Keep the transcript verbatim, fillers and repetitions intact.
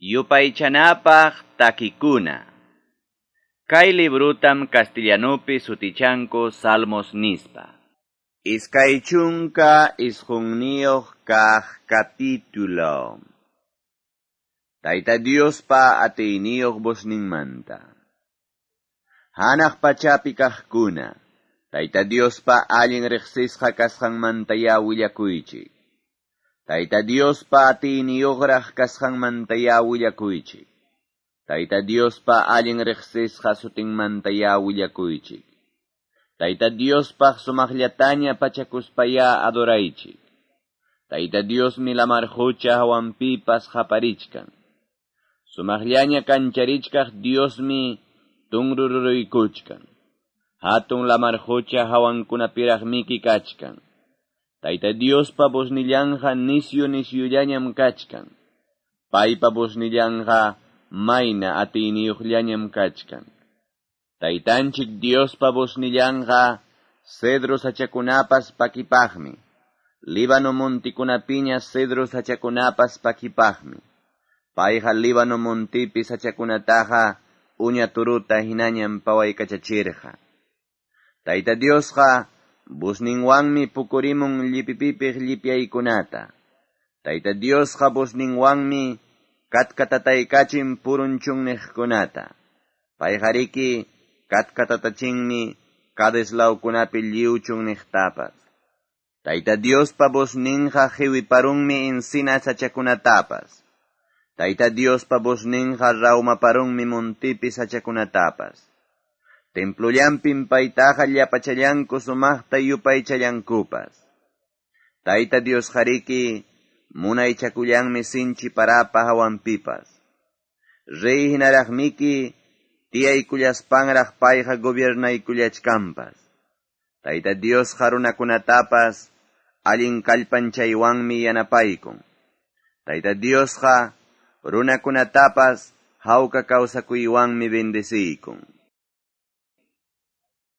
Yupaychanapaq takikuna. Kay librutam castellanopi sutichanku Salmos nispa. Iskay chunka isqunniyoq kaq capítulo. Tayta Diospa atiyniyoq bosninmanta. Hanaq pachapi kaqkuna, Tayta Diospa allin riqsisqa kasqanmantaya willakuychik. Tayta Diospa atiyniyoqraq kasqanmantaya willakuychik. Tayta Diospa allin riqsisqa sutinmantaya willakuychik. Tayta Diospaq sumaqllataña pachakuspaya adoraychik. Tayta Diosmi lamarhucha hawanpipas qaparichkan. Sumaqllaña kancharichkaq Diosmi tunrururuykuchkan. Hatun lamarhucha hawankunapiraq miki kachkan. Tayta Diospa bosnillanqa nisyu nisyullañam kachkan. Paypa bosnillanqa mayna atiyniyuqllañam kachkan. Taytanchik Diospa bosnillanqa cedro sachakunapas pakipaqmi. Líbano montikunapiña cedro sachakunapas pakipaqmi. Payqa Líbano montipi sachakunataqa uña turuta hinañam pawaykachachirqa. Tayta Diosqa busninwanmi pukurimun llipipipiq llipyaykunata. Tayta Diosqa busninwanmi katkatataycachin purunchunniqkunata. Payqariki katkatatachinmi kadeslawkunapi lliwchunniqtapas. Tayta Diospa busninqa hiwiparunmi encina sachakunatapas. Tayta Diospa busninqa rawmaparunmi montipi sachakunatapas. Templullanpin paytaqa llapachallanku sumaqta yupaychallankupas. Tayta Diosqariki munaychakullanmi sinchi parapa hawanpipas. Rey hinaraqmiki tiyaykullaspanraq payqa gobiernaykullachkanpas. Tayta Diosqa runakunatapas allin kallpanchaywanmi yanapaykun. Tayta Diosqa runakunatapas hawka kawsakuywanmi bendeciykun.